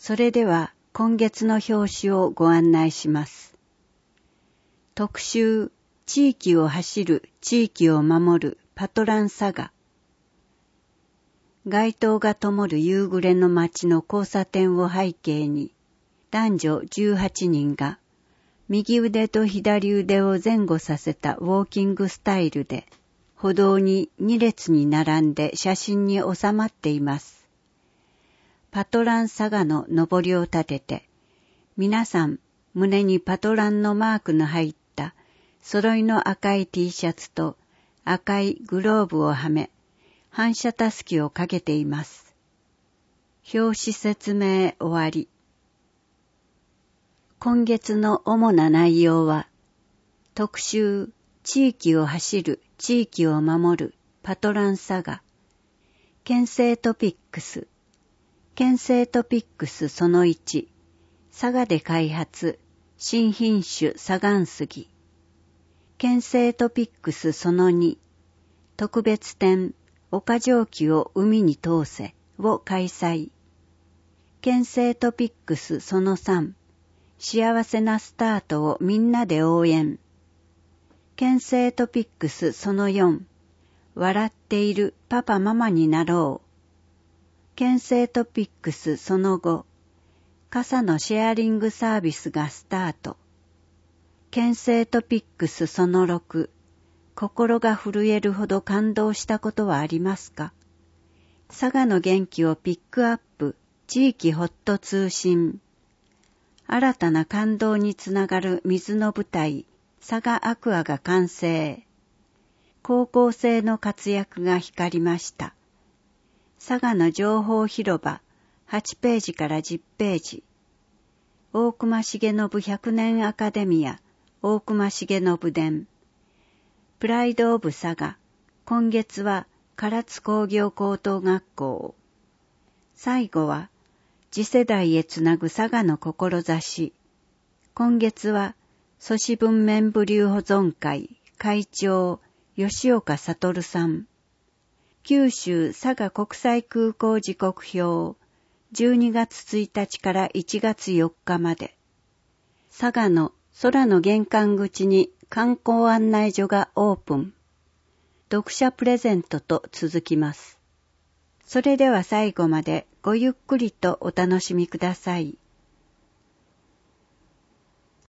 それでは今月の表紙をご案内します。特集、地域を走る、地域を守る、パトランサガ。街灯が灯る夕暮れの街の交差点を背景に、男女18人が、右腕と左腕を前後させたウォーキングスタイルで、歩道に2列に並んで写真に収まっています。パトランサガの上りを立てて、皆さん胸にパトランのマークの入った揃いの赤い T シャツと赤いグローブをはめ、反射たすきをかけています。表紙説明終わり。今月の主な内容は、特集、地域を走る、地域を守る、パトランサガ。県政トピックス。県政トピックスその1。佐賀で開発、新品種サガンスギ。県政トピックスその2。特別展、岡蒸気を海に通せを開催。県政トピックスその3。幸せなスタートをみんなで応援。県政トピックスその4。笑っているパパママになろう。県政トピックスその5。傘のシェアリングサービスがスタート。県政トピックスその6。心が震えるほど感動したことはありますか？佐賀の元気をピックアップ、地域ホット通信。新たな感動につながる水の舞台、佐賀アクアが完成。高校生の活躍が光りました。佐賀の情報広場、8ページから10ページ。大隈重信100年アカデミア、大隈重信伝。プライドオブ佐賀、今月は唐津工業高等学校。最後は、次世代へつなぐ佐賀の志。今月は、蘇士文面部流保存会会長、吉岡悟さん。九州佐賀国際空港時刻表、12月1日から1月4日まで。佐賀の空の玄関口に観光案内所がオープン。読者プレゼントと続きます。それでは最後までごゆっくりとお楽しみください。